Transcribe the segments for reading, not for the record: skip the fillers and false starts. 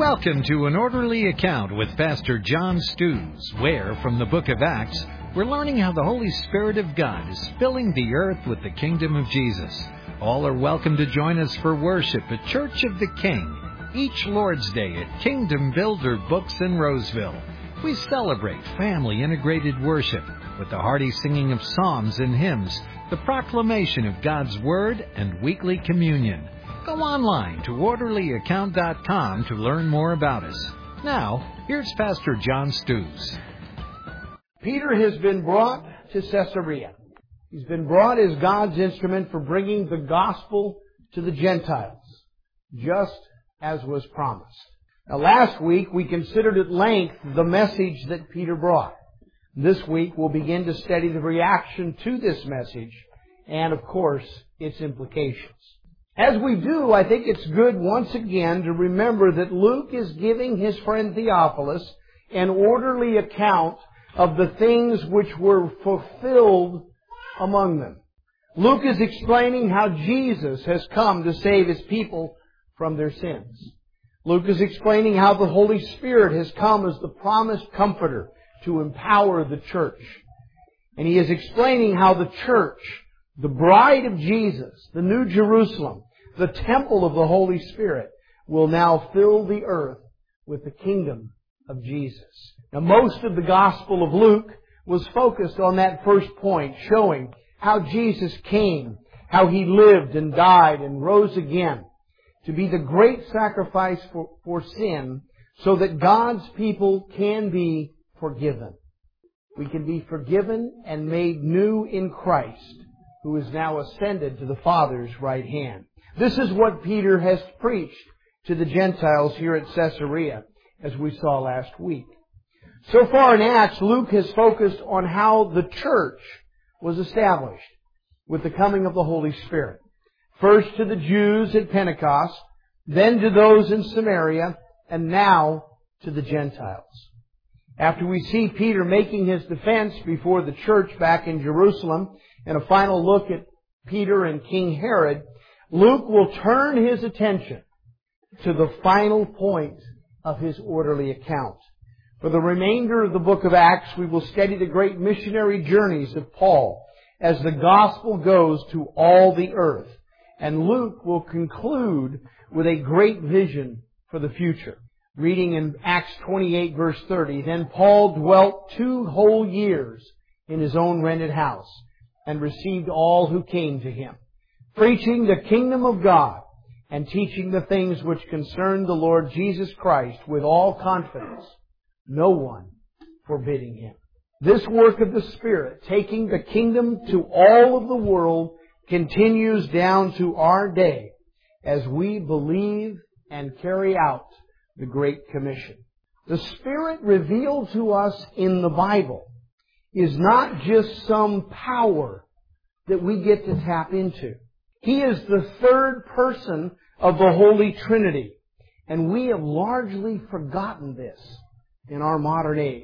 Welcome to An Orderly Account with Pastor John Stews, where, from the book of Acts, we're learning how the Holy Spirit of God is filling the earth with the kingdom of Jesus. All are welcome to join us for worship at Church of the King, each Lord's Day at Kingdom Builder Books in Roseville. We celebrate family-integrated worship with the hearty singing of psalms and hymns, the proclamation of God's Word, and weekly communion. Go online to orderlyaccount.com to learn more about us. Now, here's Pastor John Stews. Peter has been brought to Caesarea. He's been brought as God's instrument for bringing the gospel to the Gentiles, just as was promised. Now, last week we considered at length the message that Peter brought. This week we'll begin to study the reaction to this message and, of course, its implications. As we do, I think it's good once again to remember that Luke is giving his friend Theophilus an orderly account of the things which were fulfilled among them. Luke is explaining how Jesus has come to save His people from their sins. Luke is explaining how the Holy Spirit has come as the promised Comforter to empower the church. And he is explaining how the church, the bride of Jesus, the New Jerusalem, the temple of the Holy Spirit, will now fill the earth with the kingdom of Jesus. Now, most of the Gospel of Luke was focused on that first point, showing how Jesus came, how He lived and died and rose again to be the great sacrifice for sin, so that God's people can be forgiven. We can be forgiven and made new in Christ, who is now ascended to the Father's right hand. This is what Peter has preached to the Gentiles here at Caesarea, as we saw last week. So far in Acts, Luke has focused on how the church was established with the coming of the Holy Spirit. First to the Jews at Pentecost, then to those in Samaria, and now to the Gentiles. After we see Peter making his defense before the church back in Jerusalem, and a final look at Peter and King Herod, Luke will turn his attention to the final point of his orderly account. For the remainder of the book of Acts, we will study the great missionary journeys of Paul as the gospel goes to all the earth. And Luke will conclude with a great vision for the future. Reading in Acts 28 verse 30, "Then Paul dwelt 2 whole years in his own rented house, and received all who came to him, preaching the kingdom of God, and teaching the things which concern the Lord Jesus Christ with all confidence, no one forbidding him." This work of the Spirit, taking the kingdom to all of the world, continues down to our day as we believe and carry out the Great Commission. The Spirit revealed to us in the Bible is not just some power that we get to tap into. He is the third person of the Holy Trinity, and we have largely forgotten this in our modern age.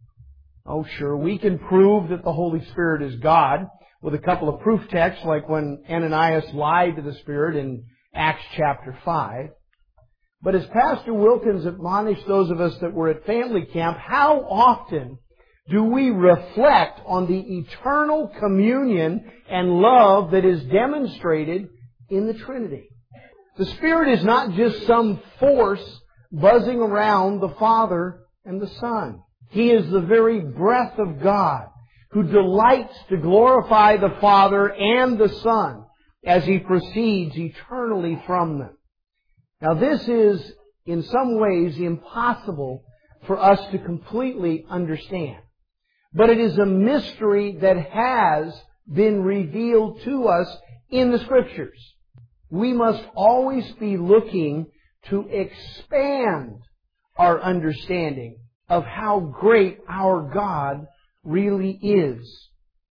Oh, sure, we can prove that the Holy Spirit is God with a couple of proof texts, like when Ananias lied to the Spirit in Acts chapter 5. But as Pastor Wilkins admonished those of us that were at family camp, how often do we reflect on the eternal communion and love that is demonstrated in the Trinity? The Spirit is not just some force buzzing around the Father and the Son. He is the very breath of God, who delights to glorify the Father and the Son as He proceeds eternally from them. Now, this is, in some ways, impossible for us to completely understand. But it is a mystery that has been revealed to us in the Scriptures. We must always be looking to expand our understanding of how great our God really is,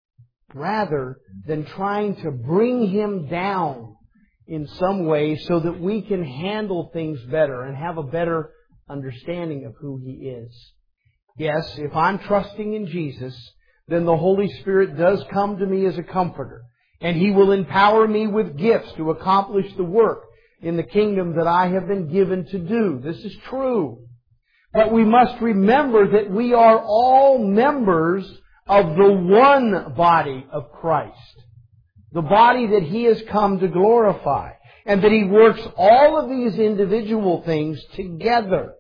rather than trying to bring Him down in some way so that we can handle things better and have a better understanding of who He is. Yes, if I'm trusting in Jesus, then the Holy Spirit does come to me as a comforter, and He will empower me with gifts to accomplish the work in the kingdom that I have been given to do. This is true. But we must remember that we are all members of the one body of Christ. The body that He has come to glorify. And that He works all of these individual things together.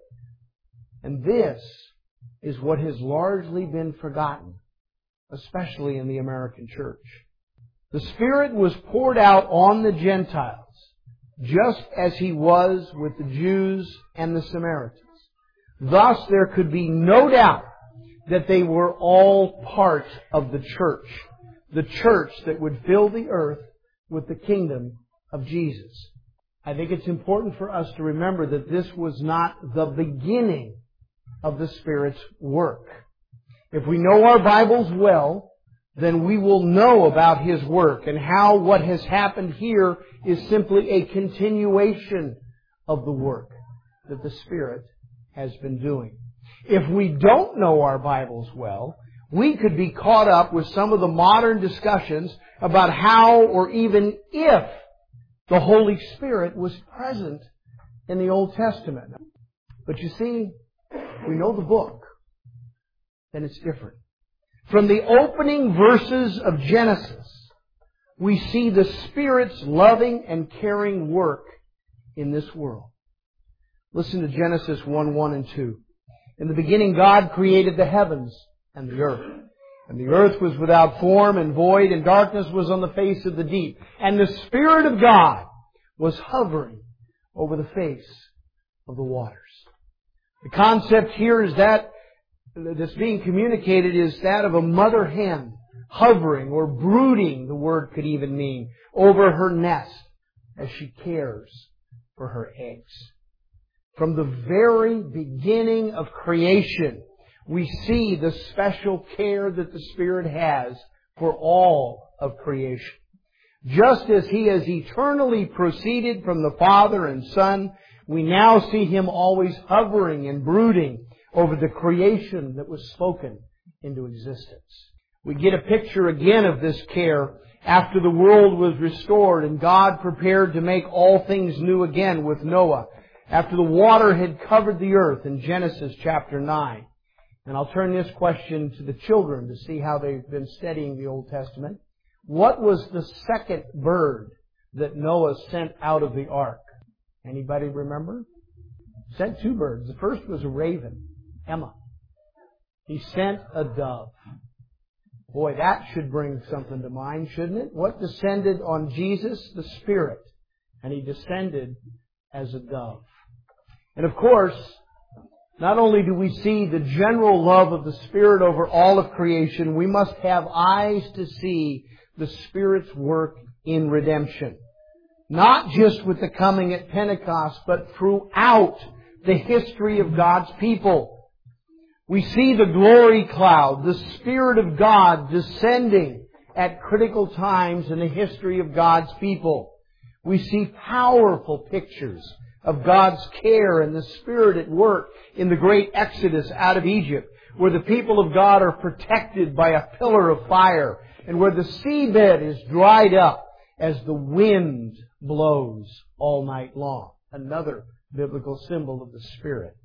And this is what has largely been forgotten, especially in the American church. The Spirit was poured out on the Gentiles, just as He was with the Jews and the Samaritans. Thus, there could be no doubt that they were all part of the church that would fill the earth with the kingdom of Jesus. I think it's important for us to remember that this was not the beginning of the Spirit's work. If we know our Bibles well, then we will know about His work and how what has happened here is simply a continuation of the work that the Spirit has been doing. If we don't know our Bibles well, we could be caught up with some of the modern discussions about how or even if the Holy Spirit was present in the Old Testament. But you see, we know the book, then it's different. From the opening verses of Genesis, we see the Spirit's loving and caring work in this world. Listen to Genesis 1:1 and 2. In the beginning God created the heavens and the earth. And the earth was without form and void, and darkness was on the face of the deep. And the Spirit of God was hovering over the face of the waters. The concept here is that's being communicated is that of a mother hen hovering or brooding, the word could even mean, over her nest as she cares for her eggs. From the very beginning of creation, we see the special care that the Spirit has for all of creation. Just as He has eternally proceeded from the Father and Son, we now see Him always hovering and brooding over the creation that was spoken into existence. We get a picture again of this care after the world was restored and God prepared to make all things new again with Noah, after the water had covered the earth in Genesis chapter 9. And I'll turn this question to the children to see how they've been studying the Old Testament. What was the second bird that Noah sent out of the ark? Anybody remember? He sent two birds. The first was a raven, Emma. He sent a dove. Boy, that should bring something to mind, shouldn't it? What descended on Jesus? The Spirit. And He descended as a dove. And of course, not only do we see the general love of the Spirit over all of creation, we must have eyes to see the Spirit's work in redemption. Not just with the coming at Pentecost, but throughout the history of God's people. We see the glory cloud, the Spirit of God descending at critical times in the history of God's people. We see powerful pictures of God's care and the Spirit at work in the great Exodus out of Egypt, where the people of God are protected by a pillar of fire, and where the seabed is dried up as the wind blows all night long. Another biblical symbol of the Spirit.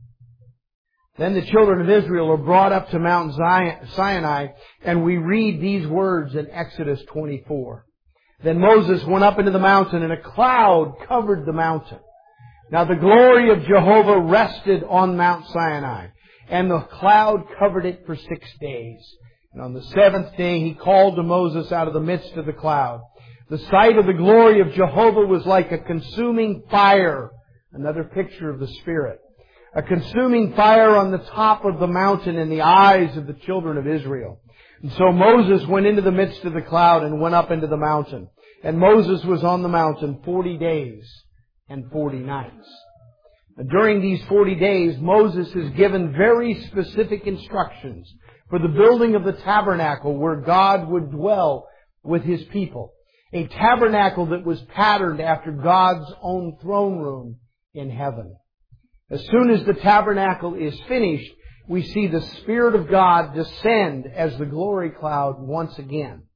Then the children of Israel are brought up to Mount Sinai, and we read these words in Exodus 24. Then Moses went up into the mountain, and a cloud covered the mountain. Now the glory of Jehovah rested on Mount Sinai, and the cloud covered it for 6 days. And on the seventh day He called to Moses out of the midst of the cloud. The sight of the glory of Jehovah was like a consuming fire. Another picture of the Spirit. A consuming fire on the top of the mountain in the eyes of the children of Israel. And so Moses went into the midst of the cloud and went up into the mountain. And Moses was on the mountain 40 days and 40 nights. And during these 40 days, Moses is given very specific instructions for the building of the tabernacle where God would dwell with His people. A tabernacle that was patterned after God's own throne room in heaven. As soon as the tabernacle is finished, we see the Spirit of God descend as the glory cloud once again.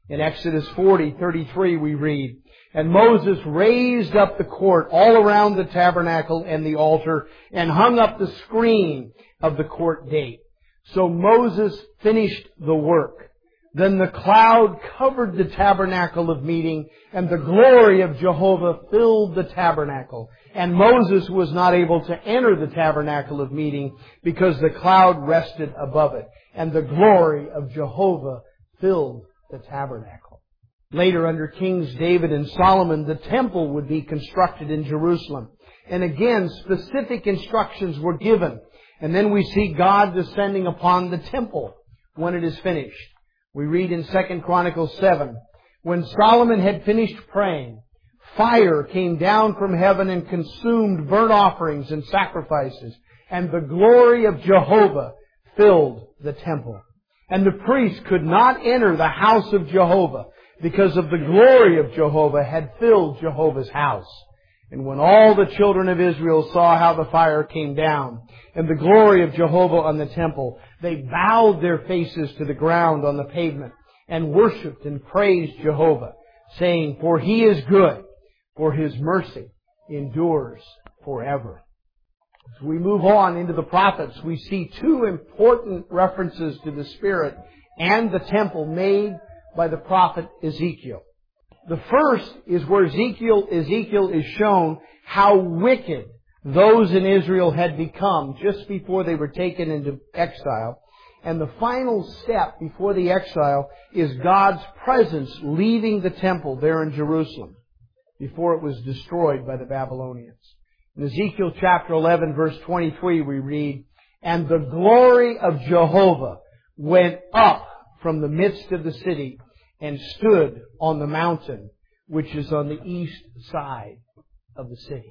In Exodus 40:33 we read, "And Moses raised up the court all around the tabernacle and the altar, and hung up the screen of the court gate." So Moses finished the work. Then the cloud covered the tabernacle of meeting, and the glory of Jehovah filled the tabernacle. And Moses was not able to enter the tabernacle of meeting because the cloud rested above it, and the glory of Jehovah filled the tabernacle. Later, under Kings David and Solomon, the temple would be constructed in Jerusalem. And again, specific instructions were given. And then we see God descending upon the temple when it is finished. We read in 2 Chronicles 7, "When Solomon had finished praying, fire came down from heaven and consumed burnt offerings and sacrifices, and the glory of Jehovah filled the temple. And the priest could not enter the house of Jehovah, because of the glory of Jehovah had filled Jehovah's house. And when all the children of Israel saw how the fire came down, and the glory of Jehovah on the temple, they bowed their faces to the ground on the pavement, and worshipped and praised Jehovah, saying, For He is good, for His mercy endures forever." As we move on into the prophets, we see two important references to the Spirit and the temple made by the prophet Ezekiel. The first is where Ezekiel is shown how wicked those in Israel had become just before they were taken into exile. And the final step before the exile is God's presence leaving the temple there in Jerusalem before it was destroyed by the Babylonians. In Ezekiel chapter 11, verse 23, we read, "And the glory of Jehovah went up from the midst of the city and stood on the mountain, which is on the east side of the city."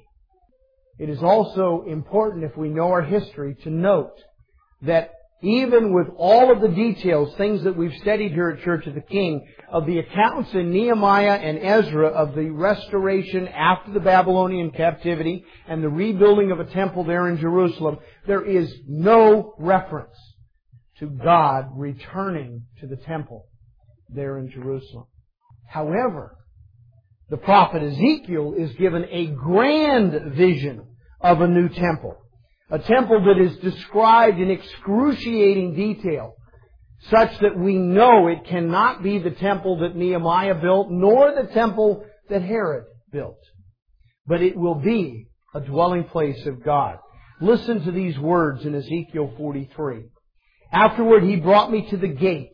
It is also important, if we know our history, to note that even with all of the details, things that we've studied here at Church of the King, of the accounts in Nehemiah and Ezra of the restoration after the Babylonian captivity and the rebuilding of a temple there in Jerusalem, there is no reference to God returning to the temple there in Jerusalem. However, the prophet Ezekiel is given a grand vision of a new temple. A temple that is described in excruciating detail, such that we know it cannot be the temple that Nehemiah built, nor the temple that Herod built. But it will be a dwelling place of God. Listen to these words in Ezekiel 43. "Afterward He brought me to the gate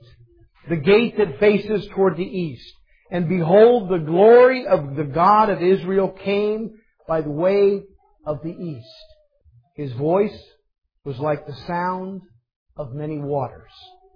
that faces toward the east. And behold, the glory of the God of Israel came by the way of the east. His voice was like the sound of many waters,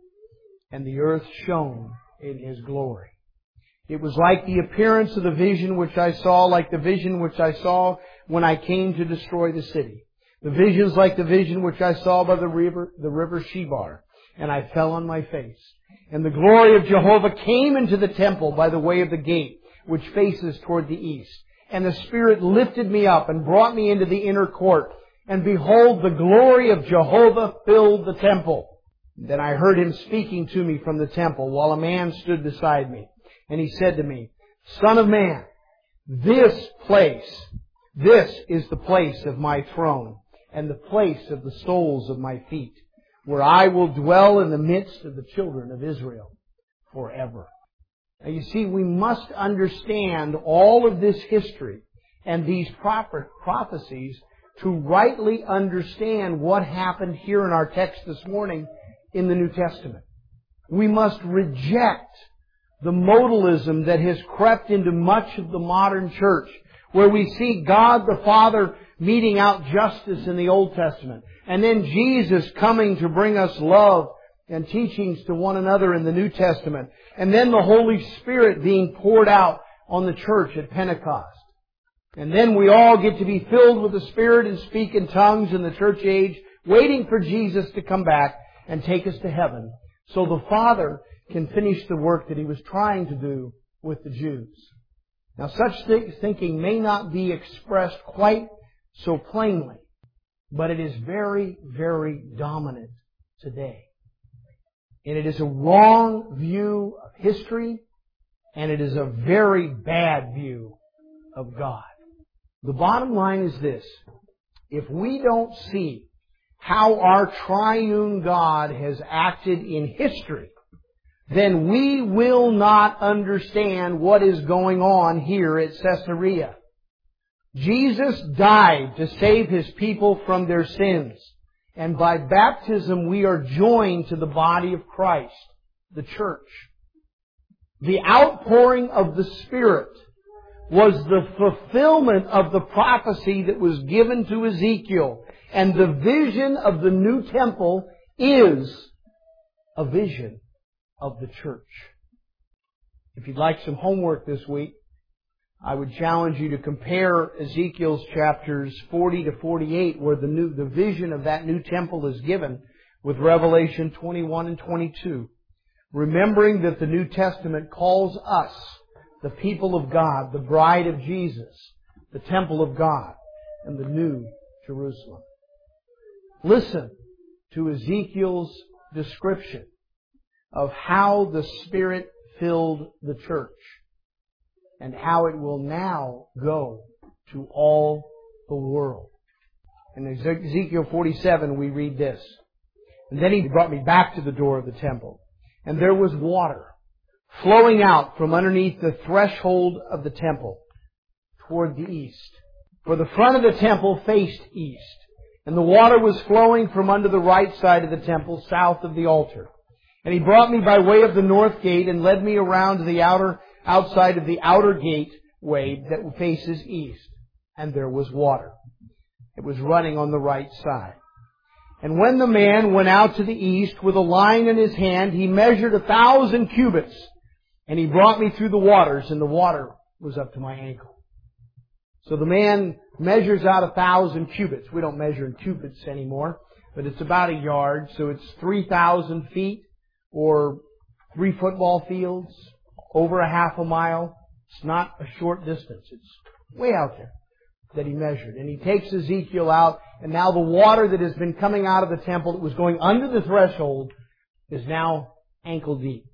and the earth shone in His glory. It was like the appearance of the vision which I saw, like the vision which I saw when I came to destroy the city. The visions like the vision which I saw by the river Shebar, and I fell on my face. And the glory of Jehovah came into the temple by the way of the gate, which faces toward the east. And the Spirit lifted me up and brought me into the inner court. And behold, the glory of Jehovah filled the temple. Then I heard Him speaking to me from the temple, while a man stood beside me. And He said to me, Son of man, this is the place of my throne, and the place of the soles of my feet, where I will dwell in the midst of the children of Israel forever." Now you see, we must understand all of this history and these prophecies to rightly understand what happened here in our text this morning in the New Testament. We must reject the modalism that has crept into much of the modern church, where we see God the Father meting out justice in the Old Testament, and then Jesus coming to bring us love and teachings to one another in the New Testament, and then the Holy Spirit being poured out on the church at Pentecost. And then we all get to be filled with the Spirit and speak in tongues in the church age, waiting for Jesus to come back and take us to heaven, so the Father can finish the work that He was trying to do with the Jews. Now, such thinking may not be expressed quite so plainly, but it is very, very dominant today. And it is a wrong view of history and it is a very bad view of God. The bottom line is this. If we don't see how our triune God has acted in history, then we will not understand what is going on here at Caesarea. Jesus died to save His people from their sins. And by baptism we are joined to the body of Christ, the church. The outpouring of the Spirit was the fulfillment of the prophecy that was given to Ezekiel. And the vision of the new temple is a vision of the church. If you'd like some homework this week, I would challenge you to compare Ezekiel's chapters 40 to 48, where the vision of that new temple is given, with Revelation 21 and 22. Remembering that the New Testament calls us, the people of God, the bride of Jesus, the temple of God, and the new Jerusalem. Listen to Ezekiel's description of how the Spirit filled the church and how it will now go to all the world. In Ezekiel 47 we read this. And then He brought me back to the door of the temple, and there was water flowing out from underneath the threshold of the temple toward the east. For the front of the temple faced east, and the water was flowing from under the right side of the temple, south of the altar. And He brought me by way of the north gate and led me around to the outside of the outer gateway that faces east. And there was water. It was running on the right side. And when the man went out to the east with a line in his hand, he measured 1,000 cubits. And he brought me through the waters, and the water was up to my ankle. So the man measures out 1,000 cubits. We don't measure in cubits anymore, but it's about a yard. So it's 3,000 feet, or 3 football fields, over a half a mile. It's not a short distance. It's way out there that he measured. And he takes Ezekiel out, and now the water that has been coming out of the temple that was going under the threshold is now ankle deep.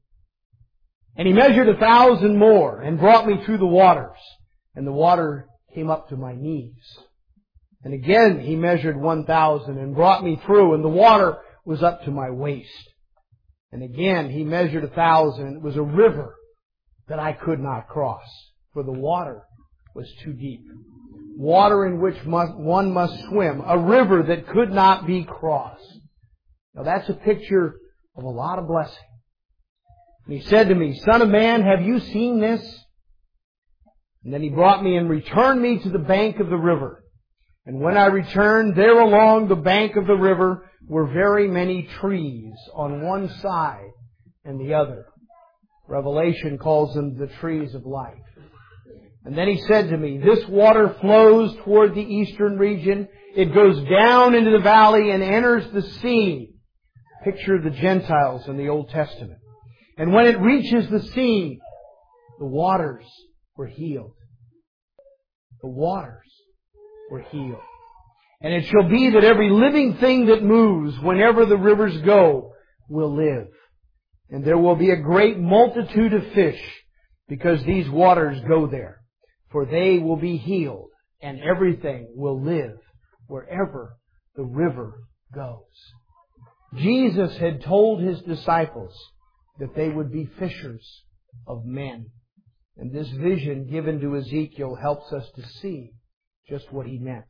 And he measured 1,000 more and brought me through the waters. And the water came up to my knees. And again he measured 1,000 and brought me through, and the water was up to my waist. And again He measured 1,000, and it was a river that I could not cross, for the water was too deep. Water in which one must swim, a river that could not be crossed. Now that's a picture of a lot of blessing. And He said to me, Son of man, have you seen this? And then He brought me and returned me to the bank of the river. And when I returned, there along the bank of the river were very many trees on one side and the other. Revelation calls them the trees of life. And then He said to me, this water flows toward the eastern region. It goes down into the valley and enters the sea. Picture of the Gentiles in the Old Testament. And when it reaches the sea, the waters were healed. The waters were healed. And it shall be that every living thing that moves whenever the rivers go will live. And there will be a great multitude of fish because these waters go there. For they will be healed, and everything will live wherever the river goes. Jesus had told His disciples that they would be fishers of men. And this vision given to Ezekiel helps us to see just what He meant.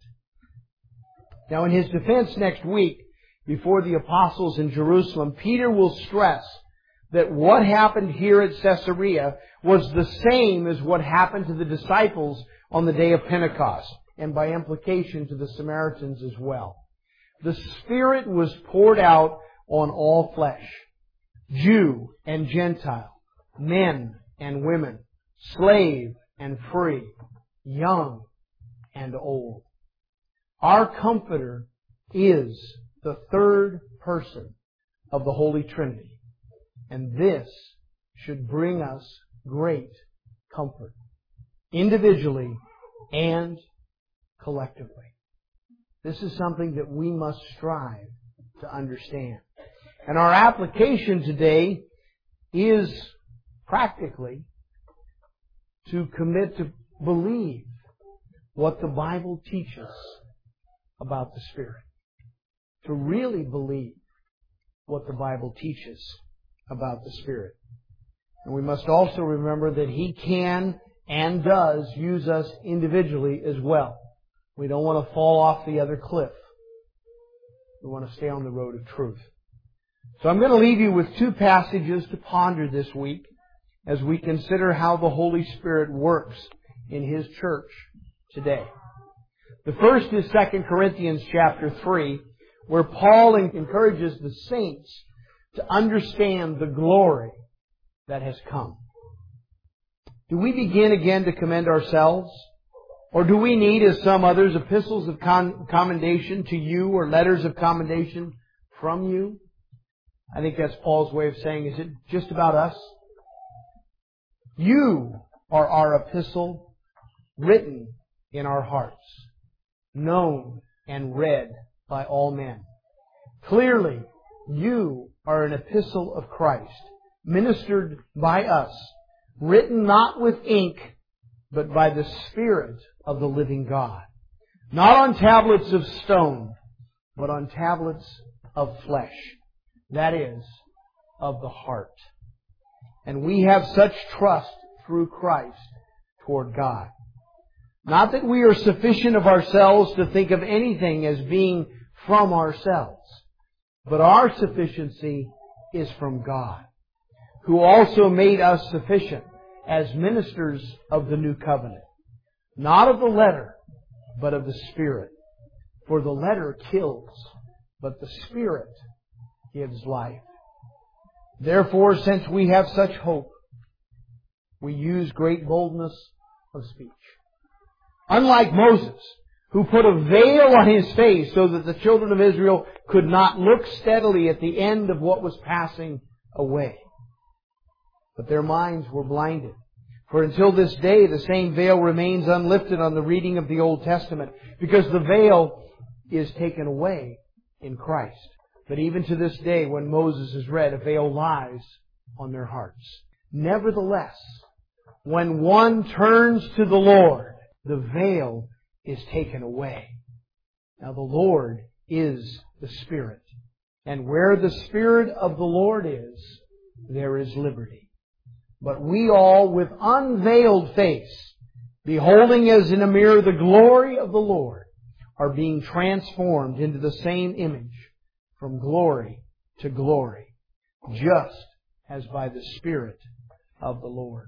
Now in his defense next week, before the apostles in Jerusalem, Peter will stress that what happened here at Caesarea was the same as what happened to the disciples on the day of Pentecost, and by implication to the Samaritans as well. The Spirit was poured out on all flesh, Jew and Gentile, men and women, slave and free, young and old. Our Comforter is the third person of the Holy Trinity. And this should bring us great comfort, individually and collectively. This is something that we must strive to understand. And our application today is practically to commit to believe what the Bible teaches about the Spirit. To really believe what the Bible teaches about the Spirit. And we must also remember that He can and does use us individually as well. We don't want to fall off the other cliff. We want to stay on the road of truth. So I'm going to leave you with two passages to ponder this week as we consider how the Holy Spirit works in His church today. The first is 2 Corinthians chapter 3, where Paul encourages the saints to understand the glory that has come. Do we begin again to commend ourselves? Or do we need, as some others, epistles of commendation to you or letters of commendation from you? I think that's Paul's way of saying, is it just about us? You are our epistle, written in our hearts, known and read by all men. Clearly, you are an epistle of Christ, ministered by us, written not with ink, but by the Spirit of the living God. Not on tablets of stone, but on tablets of flesh. That is, of the heart. And we have such trust through Christ toward God. Not that we are sufficient of ourselves to think of anything as being from ourselves, but our sufficiency is from God, who also made us sufficient as ministers of the new covenant. Not of the letter, but of the Spirit. For the letter kills, but the Spirit gives life. Therefore, since we have such hope, we use great boldness of speech. Unlike Moses, who put a veil on his face so that the children of Israel could not look steadily at the end of what was passing away. But their minds were blinded. For until this day, the same veil remains unlifted on the reading of the Old Testament, because the veil is taken away in Christ. But even to this day, when Moses is read, a veil lies on their hearts. Nevertheless, when one turns to the Lord, the veil is taken away. Now the Lord is the Spirit. And where the Spirit of the Lord is, there is liberty. But we all, with unveiled face, beholding as in a mirror the glory of the Lord, are being transformed into the same image from glory to glory, just as by the Spirit of the Lord.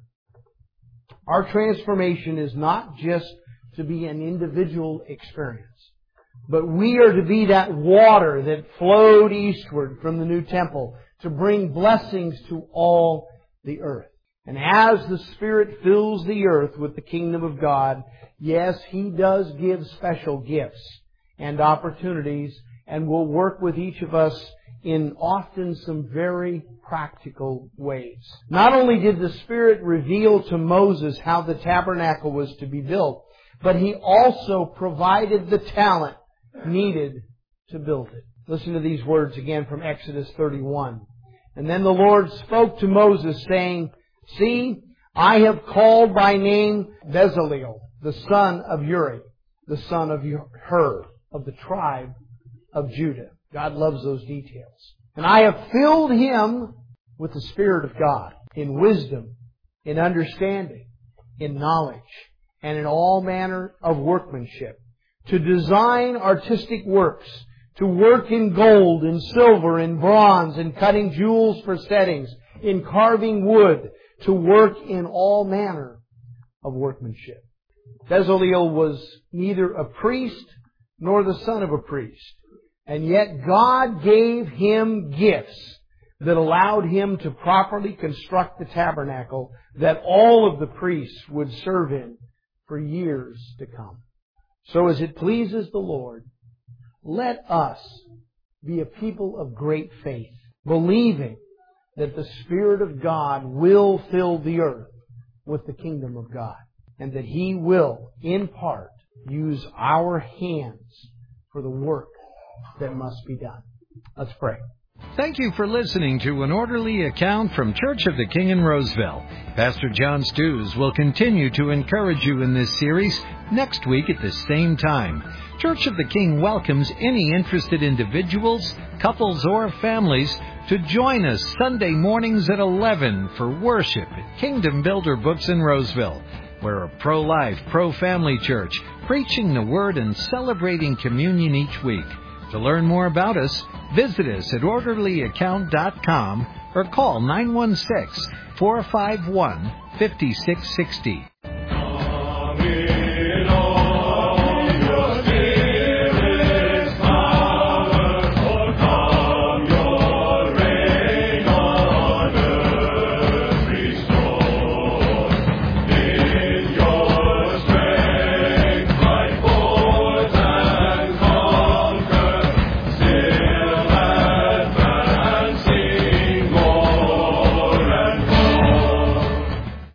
Our transformation is not just to be an individual experience, but we are to be that water that flowed eastward from the new temple to bring blessings to all the earth. And as the Spirit fills the earth with the kingdom of God, yes, He does give special gifts and opportunities and will work with each of us in often some very practical ways. Not only did the Spirit reveal to Moses how the tabernacle was to be built, but He also provided the talent needed to build it. Listen to these words again from Exodus 31. And then the Lord spoke to Moses, saying, See, I have called by name Bezaleel, the son of Uri, the son of Hur, of the tribe of Judah. God loves those details. And I have filled him with the Spirit of God, in wisdom, in understanding, in knowledge, and in all manner of workmanship, to design artistic works, to work in gold, in silver, in bronze, in cutting jewels for settings, in carving wood, to work in all manner of workmanship. Bezaleel was neither a priest nor the son of a priest. And yet God gave him gifts that allowed him to properly construct the tabernacle that all of the priests would serve in for years to come. So as it pleases the Lord, let us be a people of great faith, believing that the Spirit of God will fill the earth with the kingdom of God, and that He will, in part, use our hands for the work that must be done. Let's pray. Thank you for listening to An Orderly Account from Church of the King in Roseville. Pastor John Stews will continue to encourage you in this series next week at the same time. Church of the King welcomes any interested individuals, couples, or families to join us Sunday mornings at 11 for worship at Kingdom Builder Books in Roseville. We're a pro-life, pro-family church, preaching the Word and celebrating communion each week. To learn more about us, visit us at orderlyaccount.com or call 916-451-5660.